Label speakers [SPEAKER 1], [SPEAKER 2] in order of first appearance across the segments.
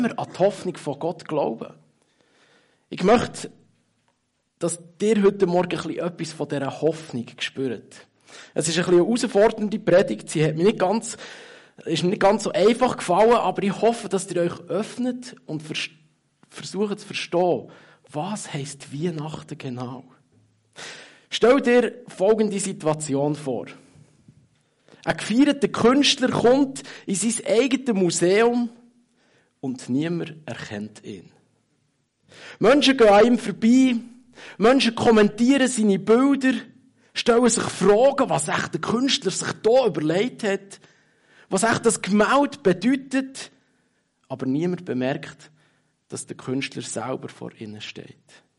[SPEAKER 1] wir an die Hoffnung von Gott glauben. Ich möchte, dass ihr heute Morgen etwas von dieser Hoffnung spürt. Es ist ein bisschen eine herausfordernde Predigt. Sie hat mir ist mir nicht ganz so einfach gefallen, aber ich hoffe, dass ihr euch öffnet und versucht zu verstehen, was heisst Weihnachten genau. Stell dir folgende Situation vor. Ein gefeierter Künstler kommt in sein eigenes Museum und niemand erkennt ihn. Menschen gehen an ihm vorbei, Menschen kommentieren seine Bilder, stellen sich Fragen, was echt der Künstler sich hier überlegt hat, was echt das Gemälde bedeutet, aber niemand bemerkt, dass der Künstler selber vor ihnen steht.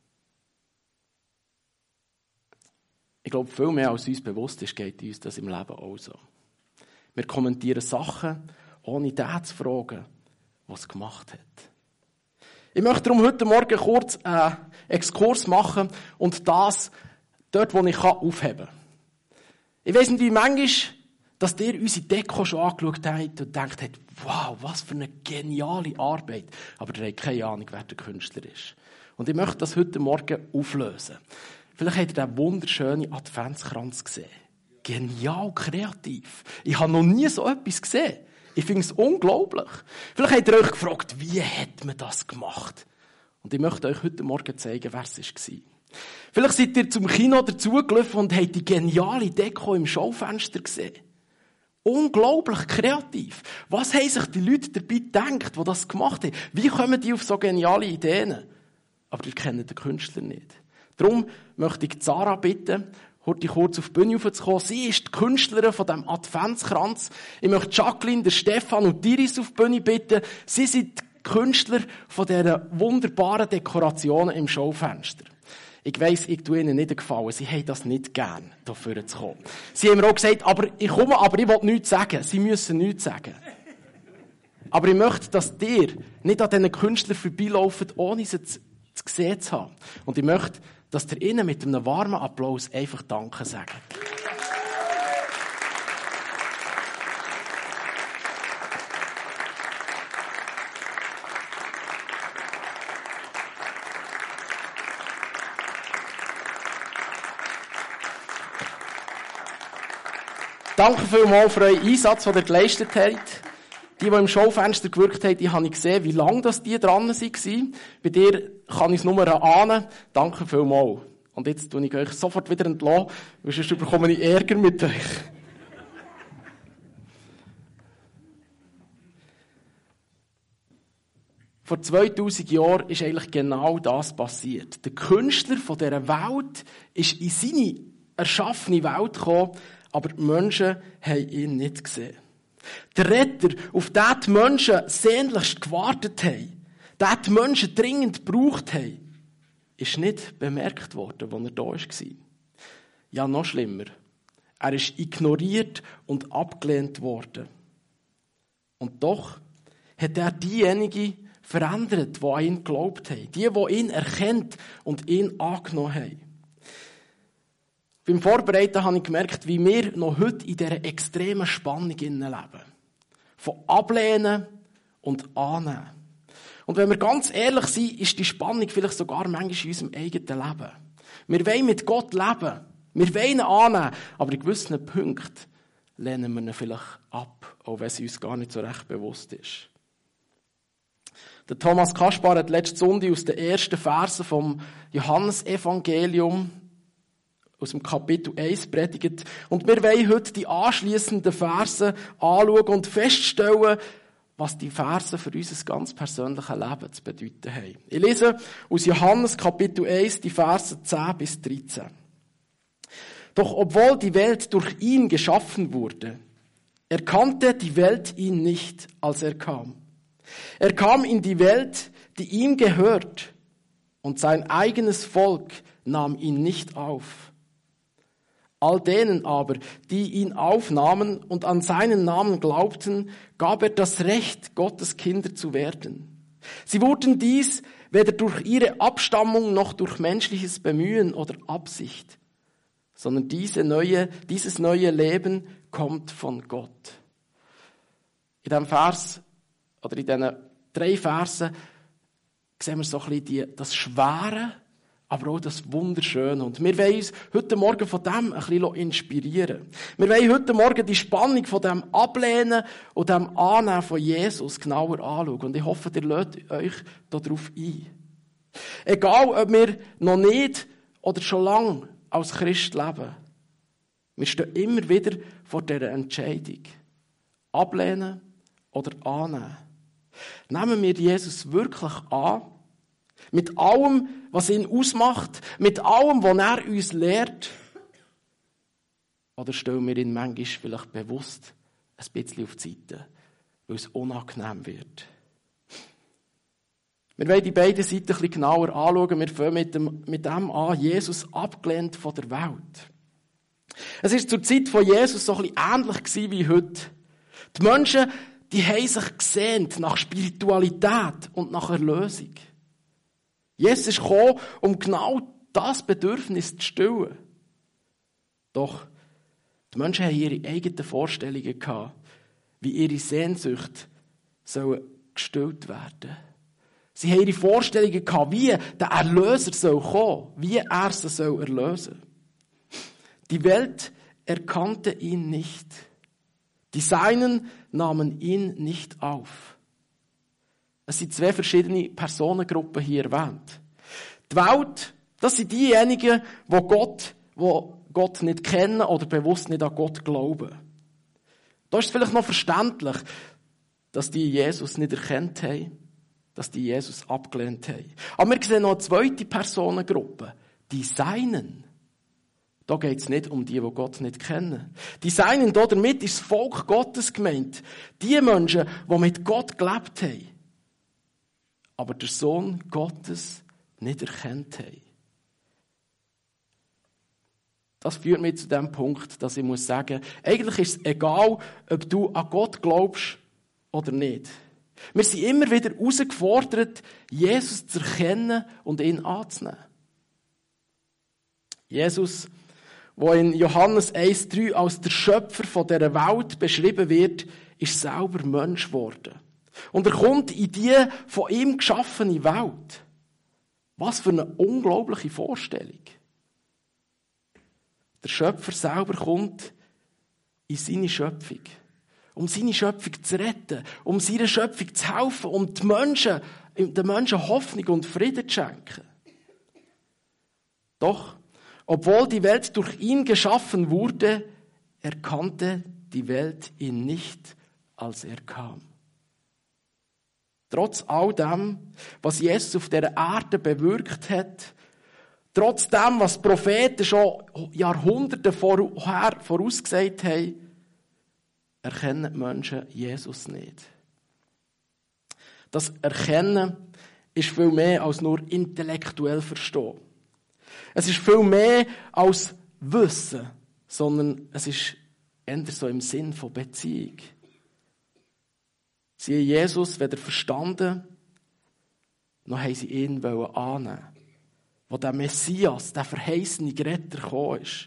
[SPEAKER 1] Ich glaube, viel mehr als uns bewusst ist, geht uns das im Leben auch so. Wir kommentieren Sachen, ohne den zu fragen, was es gemacht hat. Ich möchte darum heute Morgen kurz einen Exkurs machen und das dort, wo ich aufheben kann. Ich weiss nicht, wie manchmal, dass ihr unsere Deko schon angeschaut habt und gedacht habt, wow, was für eine geniale Arbeit. Aber ihr habt keine Ahnung, wer der Künstler ist. Und ich möchte das heute Morgen auflösen. Vielleicht habt ihr diesen wunderschönen Adventskranz gesehen. Genial kreativ. Ich habe noch nie so etwas gesehen. Ich finde es unglaublich. Vielleicht habt ihr euch gefragt, wie hat man das gemacht? Und ich möchte euch heute Morgen zeigen, wer es war. Vielleicht seid ihr zum Kino dazugelaufen und habt die geniale Deko im Schaufenster gesehen. Unglaublich kreativ. Was haben sich die Leute dabei gedacht, die das gemacht haben? Wie kommen die auf so geniale Ideen? Aber ihr kennt den Künstler nicht. Darum möchte ich Sarah bitten, heute kurz auf die Bühne raufzukommen. Sie ist die Künstlerin von diesem Adventskranz. Ich möchte Jacqueline, Stefan und Iris auf die Bühne bitten. Sie sind die Künstler von dieser wunderbaren Dekorationen im Schaufenster. Ich weiss, ich tue ihnen nicht gefallen. Sie haben das nicht gern, hier vorne zu kommen. Sie haben mir auch gesagt, ich komme, aber ich will nichts sagen. Sie müssen nichts sagen. Aber ich möchte, dass ihr nicht an diesen Künstlern vorbeilauft, ohne sie zu sehen zu haben. Und ich möchte, dass ihr ihnen mit einem warmen Applaus einfach Danke sagt. Danke vielmals für euren Einsatz, den ihr geleistet habt. Die im Schaufenster gewirkt haben, die habe ich gesehen, wie lange die dran waren. Bei dir kann ich es nur ahnen. Danke vielmals. Und jetzt tue ich euch sofort wieder entlassen, weil sonst bekomme ich Ärger mit euch. Vor 2000 Jahren ist eigentlich genau das passiert. Der Künstler von dieser Welt ist in seine erschaffene Welt gekommen, aber die Menschen haben ihn nicht gesehen. Der Retter, auf den die Menschen sehnlichst gewartet haben, den die Menschen dringend gebraucht haben, ist nicht bemerkt worden, als er da war. Ja, noch schlimmer. Er ist ignoriert und abgelehnt worden. Und doch hat er diejenigen verändert, die an ihn geglaubt haben. Die ihn erkennt und ihn angenommen haben. Beim Vorbereiten habe ich gemerkt, wie wir noch heute in dieser extremen Spannung leben. Von Ablehnen und Annehmen. Und wenn wir ganz ehrlich sind, ist die Spannung vielleicht sogar manchmal in unserem eigenen Leben. Wir wollen mit Gott leben. Wir wollen ihn annehmen. Aber in gewissen Punkten lehnen wir ihn vielleicht ab, auch wenn es uns gar nicht so recht bewusst ist. Der Thomas Kaspar hat letzte Sonntag aus den ersten Versen vom Johannesevangelium aus dem Kapitel 1 predigt. Und wir wollen heute die anschliessenden Verse anschauen und feststellen, was die Verse für unser ganz persönliches Leben zu bedeuten haben. Ich lese aus Johannes Kapitel 1 die Verse 10 bis 13. Doch obwohl die Welt durch ihn geschaffen wurde, erkannte die Welt ihn nicht, als er kam. Er kam in die Welt, die ihm gehört, und sein eigenes Volk nahm ihn nicht auf. All denen aber, die ihn aufnahmen und an seinen Namen glaubten, gab er das Recht, Gottes Kinder zu werden. Sie wurden dies weder durch ihre Abstammung noch durch menschliches Bemühen oder Absicht, sondern dieses neue Leben kommt von Gott. In diesem Vers oder in diesen 3 Versen sehen wir so ein bisschen das Schwere, aber auch das Wunderschöne. Und wir wollen uns heute Morgen von dem ein bisschen inspirieren. Wir wollen heute Morgen die Spannung von dem Ablehnen und dem Annehmen von Jesus genauer anschauen. Und ich hoffe, ihr lädt euch darauf ein. Egal, ob wir noch nicht oder schon lange als Christ leben, wir stehen immer wieder vor dieser Entscheidung. Ablehnen oder annehmen. Nehmen wir Jesus wirklich an, mit allem, was ihn ausmacht, mit allem, was er uns lehrt? Oder stellen wir ihn manchmal vielleicht bewusst ein bisschen auf die Seite, weil es unangenehm wird? Wir wollen die beiden Seiten ein bisschen genauer anschauen. Wir fangen mit dem an, Jesus abgelehnt von der Welt. Es war zur Zeit von Jesus so ein bisschen ähnlich wie heute. Die Menschen, die haben sich gesehnt nach Spiritualität und nach Erlösung. Jesus ist gekommen, um genau das Bedürfnis zu stillen. Doch die Menschen haben ihre eigenen Vorstellungen gehabt, wie ihre Sehnsucht gestillt werden soll. Sie haben ihre Vorstellungen gehabt, wie der Erlöser soll kommen, wie er sie soll erlösen. Die Welt erkannte ihn nicht. Die Seinen nahmen ihn nicht auf. Es sind 2 verschiedene Personengruppen hier erwähnt. Die Welt, das sind diejenigen, die Gott nicht kennen oder bewusst nicht an Gott glauben. Da ist es vielleicht noch verständlich, dass die Jesus nicht erkannt haben, dass die Jesus abgelehnt haben. Aber wir sehen noch eine zweite Personengruppe, die Seinen. Da geht es nicht um die Gott nicht kennen. Die Seinen, damit ist das Volk Gottes gemeint. Die Menschen, die mit Gott gelebt haben, aber der Sohn Gottes nicht erkannt haben. Das führt mich zu dem Punkt, dass ich muss sagen, eigentlich ist es egal, ob du an Gott glaubst oder nicht. Wir sind immer wieder herausgefordert, Jesus zu erkennen und ihn anzunehmen. Jesus, der in Johannes 1,3 als der Schöpfer von dieser Welt beschrieben wird, ist selber Mensch geworden. Und er kommt in die von ihm geschaffene Welt. Was für eine unglaubliche Vorstellung. Der Schöpfer selber kommt in seine Schöpfung. Um seine Schöpfung zu retten, um seiner Schöpfung zu helfen, um den Menschen Hoffnung und Frieden zu schenken. Doch, obwohl die Welt durch ihn geschaffen wurde, erkannte die Welt ihn nicht, als er kam. Trotz all dem, was Jesus auf dieser Erde bewirkt hat, trotz dem, was die Propheten schon Jahrhunderte vorher vorausgesagt haben, erkennen die Menschen Jesus nicht. Das Erkennen ist viel mehr als nur intellektuell verstehen. Es ist viel mehr als Wissen, sondern es ist eher so im Sinn von Beziehung. Sie haben Jesus weder verstanden, noch haben sie ihn annehmen, wo der Messias, der verheißene Retter gekommen ist.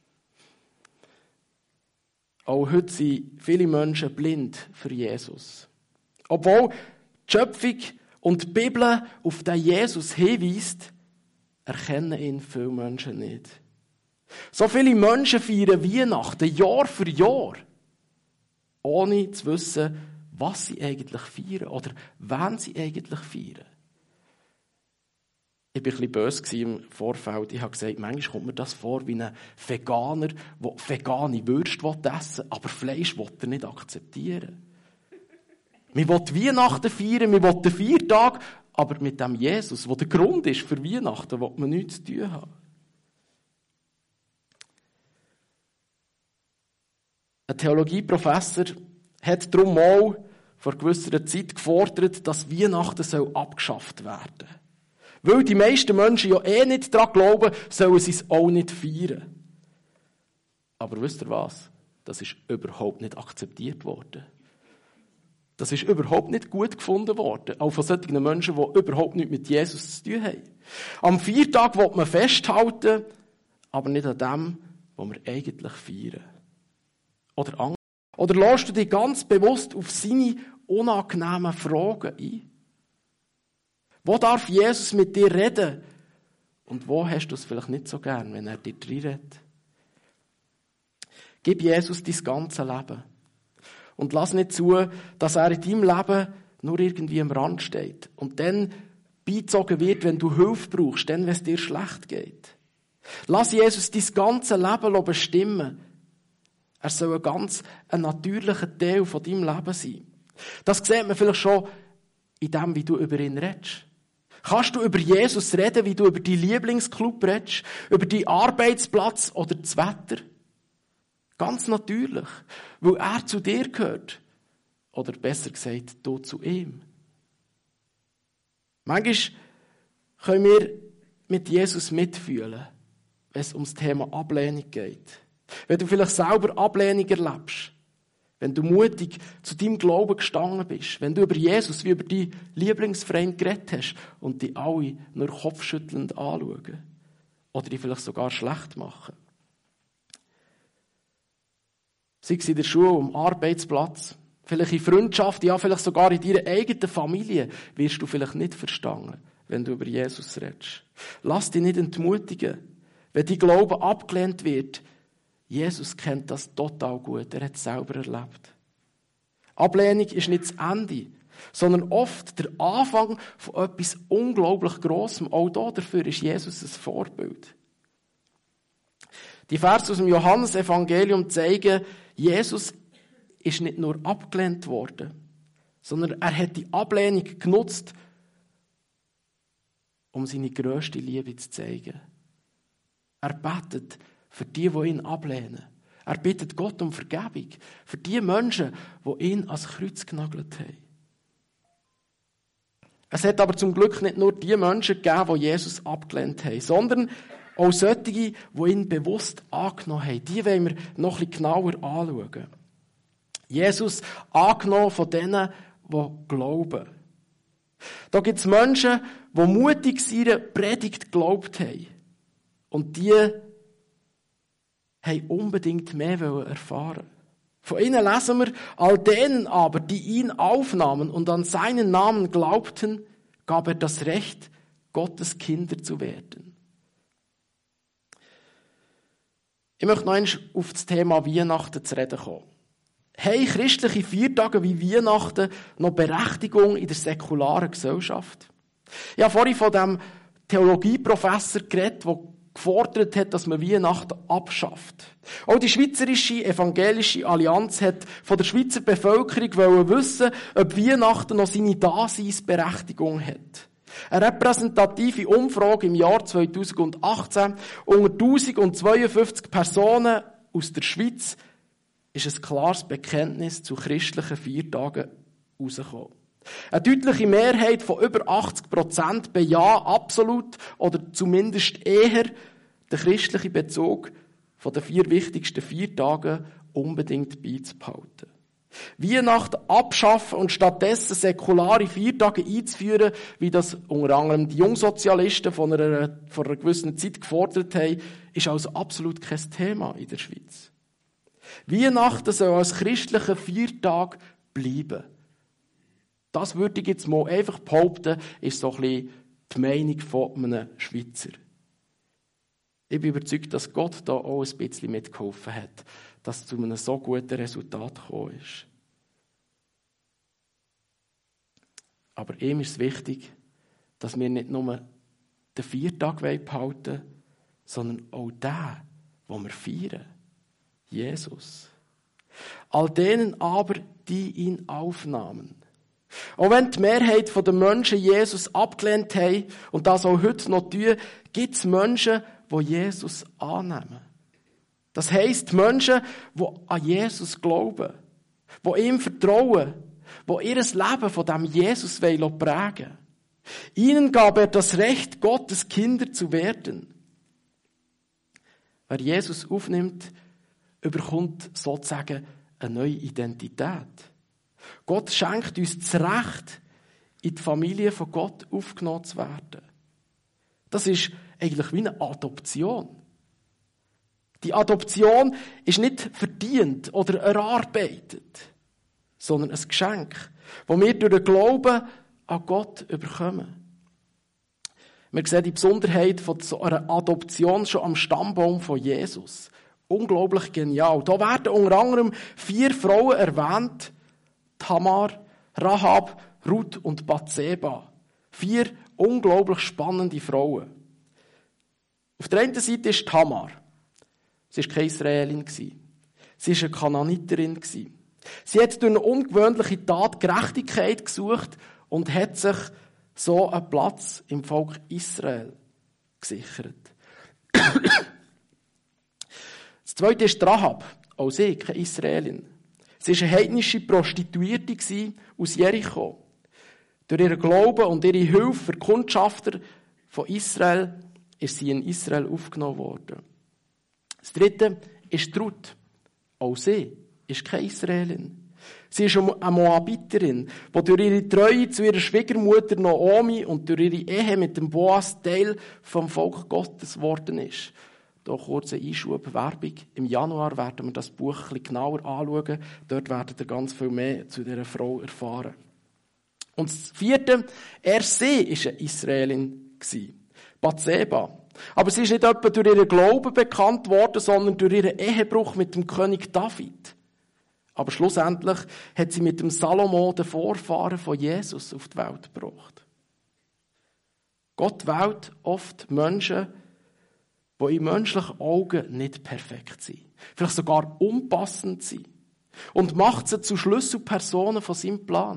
[SPEAKER 1] Auch heute sind viele Menschen blind für Jesus. Obwohl die Schöpfung und die Bibel auf den Jesus hinweist, erkennen ihn viele Menschen nicht. So viele Menschen feiern Weihnachten Jahr für Jahr, ohne zu wissen, was sie eigentlich feiern oder wen sie eigentlich feiern. Ich war ein bisschen böse im Vorfeld. Ich habe gesagt, manchmal kommt mir das vor wie ein Veganer, der vegane Würste essen will, aber Fleisch will er nicht akzeptieren. Wir wollen Weihnachten feiern, wir wollen den Feiertag, aber mit dem Jesus, der der Grund ist für Weihnachten, will man nichts zu tun haben. Ein Theologieprofessor hat darum mal vor gewisser Zeit gefordert, dass Weihnachten abgeschafft werden soll. Weil die meisten Menschen ja nicht daran glauben, sollen sie es auch nicht feiern. Aber wisst ihr was? Das ist überhaupt nicht akzeptiert worden. Das ist überhaupt nicht gut gefunden worden. Auch von solchen Menschen, die überhaupt nichts mit Jesus zu tun haben. Am Feiertag will man festhalten, aber nicht an dem, was wir eigentlich feiern. Oder lässt du dich ganz bewusst auf seine unangenehmen Fragen ein? Wo darf Jesus mit dir reden? Und wo hast du es vielleicht nicht so gern, wenn er dir reinredet? Gib Jesus dein ganzes Leben. Und lass nicht zu, dass er in deinem Leben nur irgendwie am Rand steht. Und dann beizogen wird, wenn du Hilfe brauchst, dann, wenn es dir schlecht geht. Lass Jesus dein ganzes Leben bestimmen. Er soll ein natürlicher Teil von deinem Leben sein. Das sieht man vielleicht schon in dem, wie du über ihn redest. Kannst du über Jesus reden, wie du über deinen Lieblingsclub redest, über deinen Arbeitsplatz oder das Wetter? Ganz natürlich, weil er zu dir gehört. Oder besser gesagt, du zu ihm. Manchmal können wir mit Jesus mitfühlen, wenn es um das Thema Ablehnung geht. Wenn du vielleicht selber Ablehnung erlebst, wenn du mutig zu deinem Glauben gestanden bist, wenn du über Jesus wie über deinen Lieblingsfreund geredet hast und die alle nur kopfschüttelnd anschauen oder die vielleicht sogar schlecht machen. Sei es in der Schule, am Arbeitsplatz, vielleicht in Freundschaft, ja, vielleicht sogar in deiner eigenen Familie, wirst du vielleicht nicht verstanden, wenn du über Jesus redest. Lass dich nicht entmutigen, wenn dein Glaube abgelehnt wird. Jesus kennt das total gut, er hat es selber erlebt. Ablehnung ist nicht das Ende, sondern oft der Anfang von etwas unglaublich Grossem. Auch dafür ist Jesus ein Vorbild. Die Verse aus dem Johannesevangelium zeigen, Jesus ist nicht nur abgelehnt worden, sondern er hat die Ablehnung genutzt, um seine grösste Liebe zu zeigen. Er betet für die ihn ablehnen. Er bittet Gott um Vergebung für die Menschen, die ihn ans Kreuz genagelt haben. Es hat aber zum Glück nicht nur die Menschen gegeben, die Jesus abgelehnt haben, sondern auch solche, die ihn bewusst angenommen haben. Die wollen wir noch ein bisschen genauer anschauen. Jesus angenommen von denen, die glauben. Da gibt es Menschen, die mutig seiner Predigt geglaubt haben. Und die haben unbedingt mehr erfahren. Von ihnen lesen wir, all denen aber, die ihn aufnahmen und an seinen Namen glaubten, gab er das Recht, Gottes Kinder zu werden. Ich möchte noch einmal auf das Thema Weihnachten zu reden kommen. Haben christliche Feiertage wie Weihnachten noch Berechtigung in der säkularen Gesellschaft? Ich habe vorhin von dem Theologieprofessor geredet, der gefordert hat, dass man Weihnachten abschafft. Auch die Schweizerische Evangelische Allianz hat von der Schweizer Bevölkerung wissen, ob Weihnachten noch seine Daseinsberechtigung hat. Eine repräsentative Umfrage im Jahr 2018 unter 1052 Personen aus der Schweiz ist ein klares Bekenntnis zu christlichen Feiertagen herausgekommen. Eine deutliche Mehrheit von über 80% bejahen absolut oder zumindest eher den christlichen Bezug von den 4 wichtigsten Feiertagen unbedingt beizubehalten. Weihnachten abschaffen und stattdessen säkulare Feiertage einzuführen, wie das unter anderem die Jungsozialisten vor einer gewissen Zeit gefordert haben, ist also absolut kein Thema in der Schweiz. Weihnachten soll als christlicher Feiertag bleiben. Das würde ich jetzt mal einfach behaupten, ist so ein bisschen die Meinung von einem Schweizer. Ich bin überzeugt, dass Gott da auch ein bisschen mitgeholfen hat, dass es zu einem so guten Resultat gekommen ist. Aber ihm ist es wichtig, dass wir nicht nur den Feiertag behalten wollen, sondern auch den, den wir feiern. Jesus. All denen aber, die ihn aufnahmen. Auch wenn die Mehrheit der Menschen Jesus abgelehnt haben und das auch heute noch tun, gibt es Menschen, die Jesus annehmen. Das heisst, Menschen, die an Jesus glauben, die ihm vertrauen, die ihr Leben von diesem Jesus prägen wollen. Ihnen gab er das Recht, Gottes Kinder zu werden. Wer Jesus aufnimmt, überkommt sozusagen eine neue Identität. Gott schenkt uns das Recht, in die Familie von Gott aufgenommen zu werden. Das ist eigentlich wie eine Adoption. Die Adoption ist nicht verdient oder erarbeitet, sondern ein Geschenk, das wir durch den Glauben an Gott bekommen. Wir sehen die Besonderheit von so einer Adoption schon am Stammbaum von Jesus. Unglaublich genial. Da werden unter anderem 4 Frauen erwähnt. Tamar, Rahab, Ruth und Bathseba. 4 unglaublich spannende Frauen. Auf der einen Seite ist Tamar. Sie war keine Israelin. Sie war eine Kanaaniterin. Sie hat durch eine ungewöhnliche Tat Gerechtigkeit gesucht und hat sich so einen Platz im Volk Israel gesichert. Das zweite ist Rahab, auch sie, keine Israelin. Sie war eine heidnische Prostituierte aus Jericho. Durch ihren Glauben und ihre Hilfe für die Kundschafter von Israel ist sie in Israel aufgenommen worden. Das dritte ist Ruth. Auch sie ist keine Israelin. Sie ist eine Moabiterin, die durch ihre Treue zu ihrer Schwiegermutter Naomi und durch ihre Ehe mit dem Boas Teil vom Volk Gottes geworden ist. Hier kurze Einschub, Werbung. Im Januar werden wir das Buch ein bisschen genauer anschauen. Dort werdet ihr ganz viel mehr zu dieser Frau erfahren. Und das vierte, erst sie war eine Israelin, Bathseba. Aber sie ist nicht etwa durch ihren Glauben bekannt worden, sondern durch ihren Ehebruch mit dem König David. Aber schlussendlich hat sie mit dem Salomo, den Vorfahren von Jesus, auf die Welt gebracht. Gott wählt oft Menschen, die in menschlichen Augen nicht perfekt sind. Vielleicht sogar unpassend sind. Und macht sie zu Schlüsselpersonen von seinem Plan.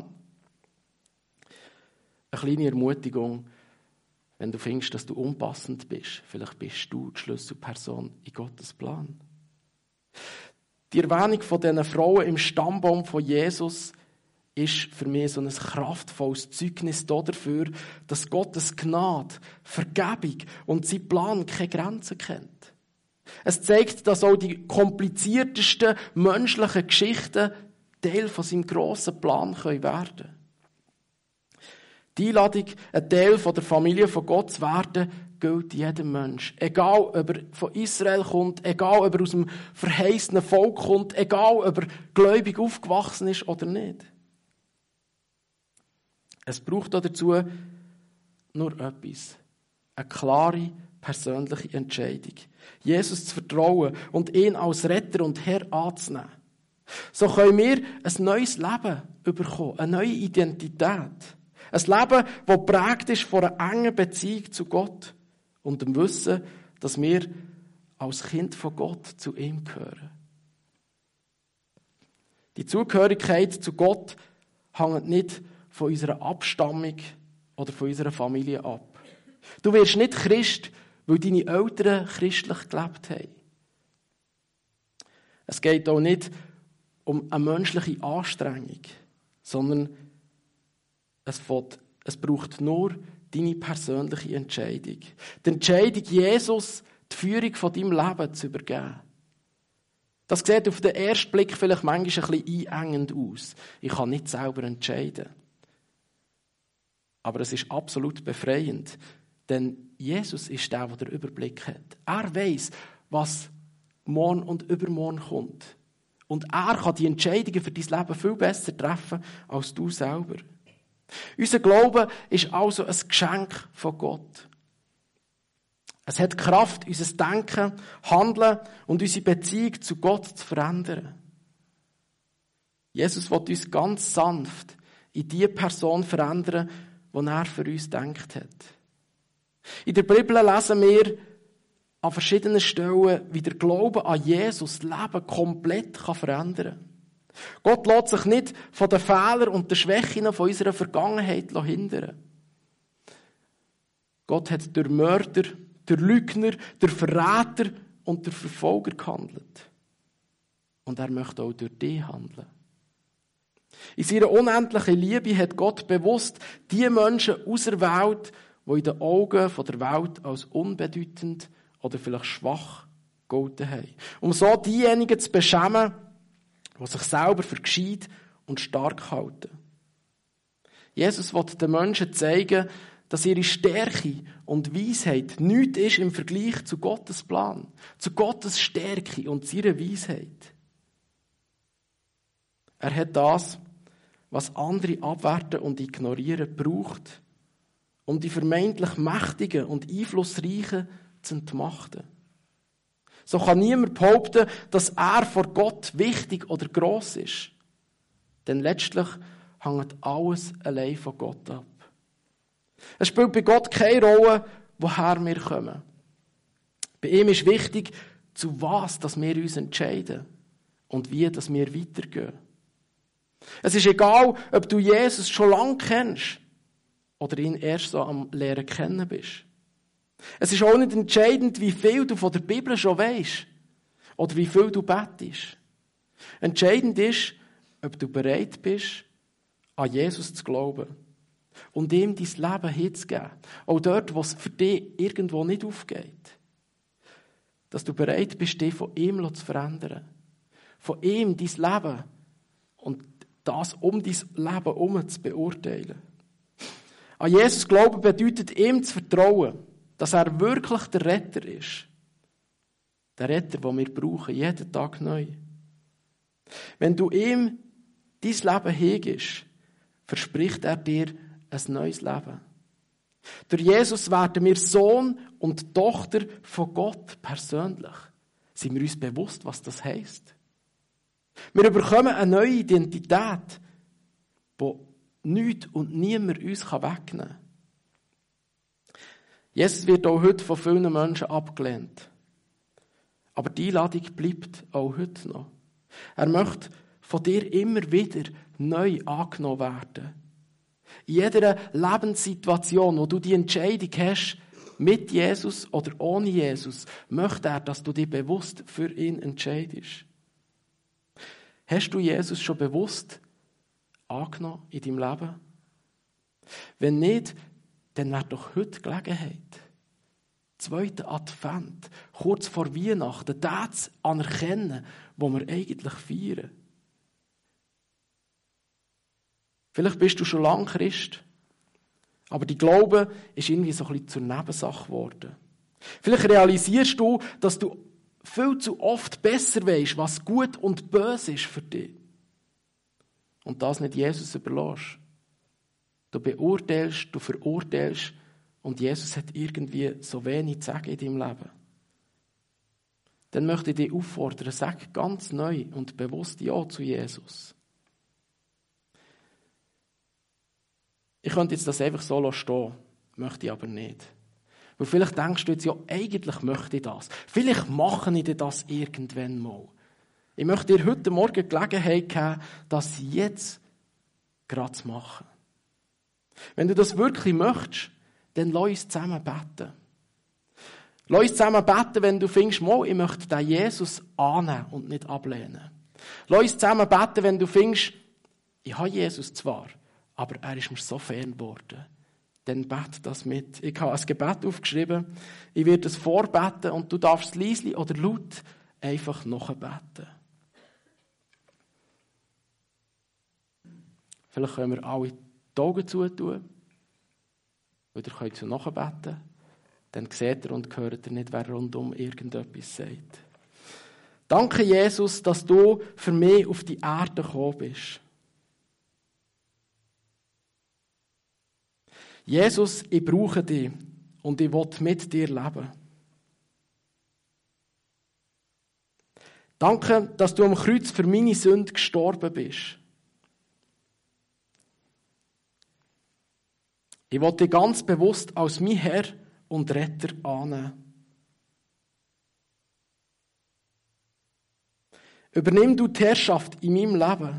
[SPEAKER 1] Eine kleine Ermutigung, wenn du findest, dass du unpassend bist. Vielleicht bist du die Schlüsselperson in Gottes Plan. Die Erwähnung von diesen Frauen im Stammbaum von Jesus ist für mich so ein kraftvolles Zeugnis dafür, dass Gottes Gnade, Vergebung und sein Plan keine Grenzen kennt. Es zeigt, dass auch die kompliziertesten menschlichen Geschichten Teil von seinem grossen Plan werden können. Die Einladung, ein Teil von der Familie von Gott zu werden, gilt jedem Mensch. Egal, ob er von Israel kommt, egal, ob er aus dem verheißenen Volk kommt, egal, ob er gläubig aufgewachsen ist oder nicht. Es braucht auch dazu nur etwas. Eine klare, persönliche Entscheidung. Jesus zu vertrauen und ihn als Retter und Herr anzunehmen. So können wir ein neues Leben bekommen, eine neue Identität. Ein Leben, das geprägt ist von einer engen Beziehung zu Gott und dem Wissen, dass wir als Kind von Gott zu ihm gehören. Die Zugehörigkeit zu Gott hängt nicht von unserer Abstammung oder von unserer Familie ab. Du wirst nicht Christ, weil deine Eltern christlich gelebt haben. Es geht auch nicht um eine menschliche Anstrengung, sondern es braucht nur deine persönliche Entscheidung. Die Entscheidung, Jesus die Führung von deinem Leben zu übergeben. Das sieht auf den ersten Blick vielleicht manchmal ein bisschen einengend aus. Ich kann nicht selber entscheiden. Aber es ist absolut befreiend. Denn Jesus ist der den Überblick hat. Er weiss, was morgen und übermorgen kommt. Und er kann die Entscheidungen für dein Leben viel besser treffen als du selber. Unser Glaube ist also ein Geschenk von Gott. Es hat Kraft, unser Denken, Handeln und unsere Beziehung zu Gott zu verändern. Jesus will uns ganz sanft in die Person verändern, die er für uns gedacht hat. In der Bibel lesen wir an verschiedenen Stellen, wie der Glaube an Jesus das Leben komplett verändern kann. Gott lässt sich nicht von den Fehlern und den Schwächen von unserer Vergangenheit hindern. Gott hat durch Mörder, durch Lügner, durch Verräter und durch Verfolger gehandelt. Und er möchte auch durch dich handeln. In seiner unendlichen Liebe hat Gott bewusst die Menschen auserwählt, die in den Augen der Welt als unbedeutend oder vielleicht schwach gegolten haben. Um so diejenigen zu beschämen, die sich selber für gescheit und stark halten. Jesus will den Menschen zeigen, dass ihre Stärke und Weisheit nichts ist im Vergleich zu Gottes Plan, zu Gottes Stärke und seiner Weisheit. Er hat das, was andere abwerten und ignorieren, gebraucht, um die vermeintlich Mächtigen und Einflussreichen zu entmachten. So kann niemand behaupten, dass er vor Gott wichtig oder gross ist. Denn letztlich hängt alles allein von Gott ab. Es spielt bei Gott keine Rolle, woher wir kommen. Bei ihm ist wichtig, zu was dass wir uns entscheiden und wie dass wir weitergehen. Es ist egal, ob du Jesus schon lange kennst oder ihn erst so am Lehren kennen bist. Es ist auch nicht entscheidend, wie viel du von der Bibel schon weisst oder wie viel du betest. Entscheidend ist, ob du bereit bist, an Jesus zu glauben und ihm dein Leben hinzugeben. Auch dort, wo es für dich irgendwo nicht aufgeht. Dass du bereit bist, dich von ihm zu verändern. Von ihm dein Leben und das um dein Leben herum zu beurteilen. An Jesus glauben bedeutet, ihm zu vertrauen, dass er wirklich der Retter ist. Der Retter, den wir brauchen, jeden Tag neu. Wenn du ihm dein Leben hingibst, verspricht er dir ein neues Leben. Durch Jesus werden wir Sohn und Tochter von Gott persönlich. Sind wir uns bewusst, was das heisst? Wir bekommen eine neue Identität, die nichts und niemand uns wegnehmen kann. Jesus wird auch heute von vielen Menschen abgelehnt. Aber die Einladung bleibt auch heute noch. Er möchte von dir immer wieder neu angenommen werden. In jeder Lebenssituation, wo du die Entscheidung hast, mit Jesus oder ohne Jesus, möchte er, dass du dich bewusst für ihn entscheidest. Hast du Jesus schon bewusst angenommen in deinem Leben? Wenn nicht, dann wäre doch heute Gelegenheit. 2. Advent, kurz vor Weihnachten, das anerkennen, was wir eigentlich feiern. Vielleicht bist du schon lange Christ, aber dein Glaube ist irgendwie so ein bisschen zur Nebensache geworden. Vielleicht realisierst du, dass du viel zu oft besser weisst, was gut und böse ist für dich. Und das nicht Jesus überlässt. Du beurteilst, du verurteilst und Jesus hat irgendwie so wenig zu sagen in deinem Leben. Dann möchte ich dich auffordern, sag ganz neu und bewusst Ja zu Jesus. Ich könnte jetzt das einfach so stehen, möchte ich aber nicht. Weil vielleicht denkst du jetzt, ja, eigentlich möchte ich das. Vielleicht mache ich dir das irgendwann mal. Ich möchte dir heute Morgen die Gelegenheit geben, das jetzt gerade zu machen. Wenn du das wirklich möchtest, dann lass uns zusammen beten. Lass uns zusammen beten, wenn du findest, ich möchte den Jesus annehmen und nicht ablehnen. Lass uns zusammen beten, wenn du findest, ich habe Jesus zwar, aber er ist mir so fern geworden. Dann bete das mit. Ich habe ein Gebet aufgeschrieben. Ich werde es vorbeten und du darfst leise oder laut einfach nachbeten. Vielleicht können wir alle die Augen zutun. Oder könnt ihr nachbeten. Dann seht ihr und hört ihr nicht, wer rundum irgendetwas sagt. Danke, Jesus, dass du für mich auf die Erde gekommen bist. Jesus, ich brauche dich und ich will mit dir leben. Danke, dass du am Kreuz für meine Sünde gestorben bist. Ich will dich ganz bewusst als mein Herr und Retter annehmen. Übernimm du die Herrschaft in meinem Leben.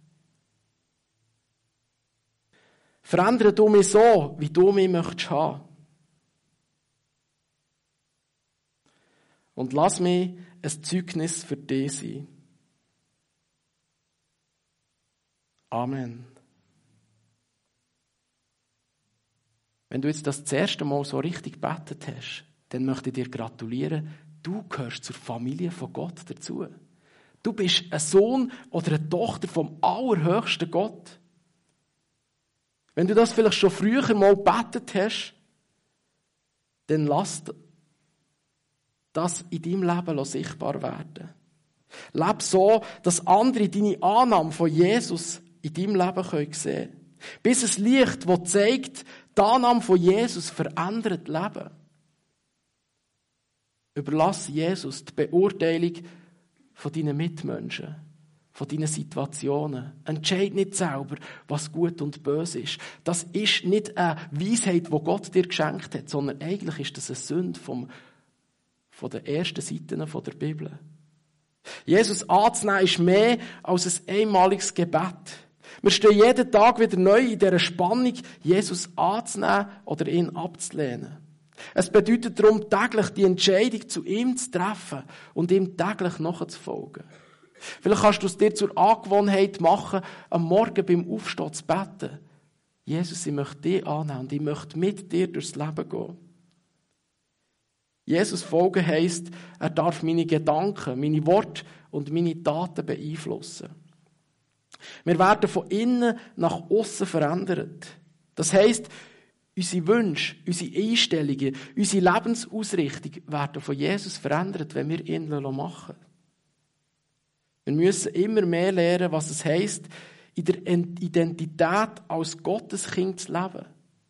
[SPEAKER 1] Verändere du mich so, wie du mich möchtest haben. Und lass mich ein Zeugnis für dich sein. Amen. Wenn du jetzt das erste Mal so richtig gebetet hast, dann möchte ich dir gratulieren. Du gehörst zur Familie von Gott dazu. Du bist ein Sohn oder eine Tochter vom allerhöchsten Gott. Wenn du das vielleicht schon früher mal gebetet hast, dann lass das in deinem Leben sichtbar werden. Leb so, dass andere deine Annahme von Jesus in deinem Leben sehen können. Bis ein Licht, das zeigt, Die Annahme von Jesus verändert Leben. Überlass Jesus die Beurteilung von deinen Mitmenschen, von deinen Situationen. Entscheid nicht selber, was gut und böse ist. Das ist nicht eine Weisheit, die Gott dir geschenkt hat, sondern eigentlich ist das eine Sünde von den ersten Seiten der Bibel. Jesus anzunehmen ist mehr als ein einmaliges Gebet. Wir stehen jeden Tag wieder neu in dieser Spannung, Jesus anzunehmen oder ihn abzulehnen. Es bedeutet darum, täglich die Entscheidung zu ihm zu treffen und ihm täglich nachzufolgen. Vielleicht kannst du es dir zur Angewohnheit machen, am Morgen beim Aufstehen zu beten. Jesus, ich möchte dich annehmen und ich möchte mit dir durchs Leben gehen. Jesus folgen heisst, er darf meine Gedanken, meine Worte und meine Taten beeinflussen. Wir werden von innen nach außen verändert. Das heisst, unsere Wünsche, unsere Einstellungen, unsere Lebensausrichtung werden von Jesus verändert, wenn wir ihn machen. Wir müssen immer mehr lernen, was es heisst, in der Identität als Gotteskind zu leben.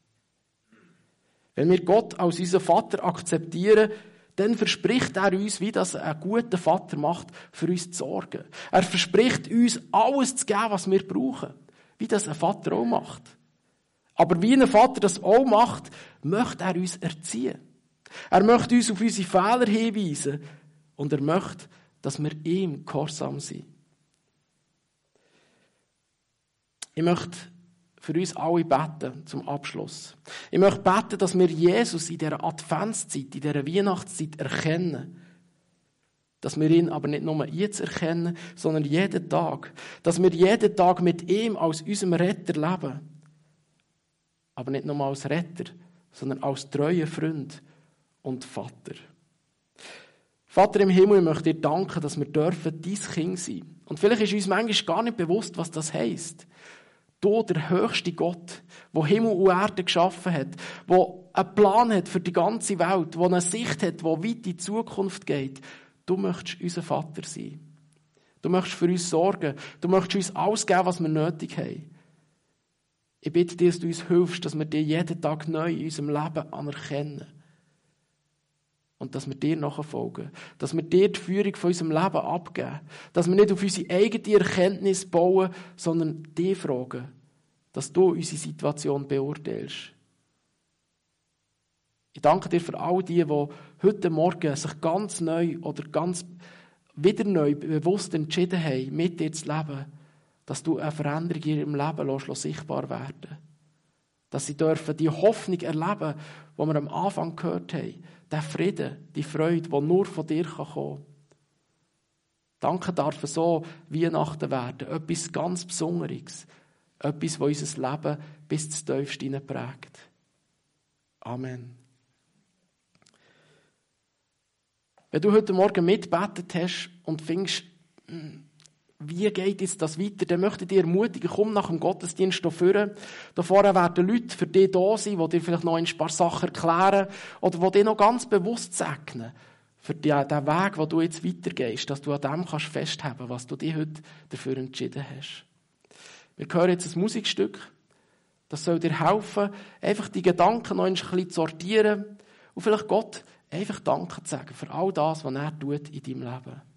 [SPEAKER 1] Wenn wir Gott als unseren Vater akzeptieren, dann verspricht er uns, wie das ein guter Vater macht, für uns zu sorgen. Er verspricht uns, alles zu geben, was wir brauchen. Wie das ein Vater auch macht. Aber wie ein Vater das auch macht, möchte er uns erziehen. Er möchte uns auf unsere Fehler hinweisen und er möchte, dass wir ihm gehorsam sind. Ich möchte für uns alle beten, zum Abschluss. Ich möchte beten, dass wir Jesus in dieser Adventszeit, in dieser Weihnachtszeit erkennen. Dass wir ihn aber nicht nur jetzt erkennen, sondern jeden Tag. Dass wir jeden Tag mit ihm als unserem Retter leben. Aber nicht nur als Retter, sondern als treuer Freund und Vater. Vater im Himmel, ich möchte dir danken, dass wir dein Kind sein dürfen. Und vielleicht ist uns manchmal gar nicht bewusst, was das heisst. Du, der höchste Gott, der Himmel und Erde geschaffen hat, der einen Plan hat für die ganze Welt, der eine Sicht hat, die weit in die Zukunft geht. Du möchtest unser Vater sein. Du möchtest für uns sorgen. Du möchtest uns alles geben, was wir nötig haben. Ich bitte dir, dass du uns hilfst, dass wir dir jeden Tag neu in unserem Leben anerkennen. Und dass wir dir nachfolgen. Dass wir dir die Führung von unserem Leben abgeben. Dass wir nicht auf unsere eigene Erkenntnis bauen, sondern dich fragen, dass du unsere Situation beurteilst. Ich danke dir für all die heute Morgen sich ganz neu oder ganz wieder neu bewusst entschieden haben, mit dir zu leben, dass du eine Veränderung in ihrem Leben lässt sichtbar werden. Dass sie dürfen die Hoffnung erleben, die wir am Anfang gehört haben. Der Frieden, die Freude, die nur von dir kommen kann. Danke darf so Weihnachten werden. Etwas ganz Besonderes. Etwas, das unser Leben bis ins Tiefste prägt. Amen. Wenn du heute Morgen mitgebetet hast und findest, wie geht jetzt das weiter, dann möchte ich dich ermutigen, komm nach dem Gottesdienst hier vorne. Da vorne werden Leute für dich da sein, die dir vielleicht noch ein paar Sachen erklären oder die dir noch ganz bewusst segnen, für den Weg, den du jetzt weitergehst, dass du an dem kannst festhalten, was du dir heute dafür entschieden hast. Wir hören jetzt ein Musikstück, das soll dir helfen, einfach die Gedanken noch ein bisschen zu sortieren und vielleicht Gott einfach Danke zu sagen für all das, was er tut in deinem Leben.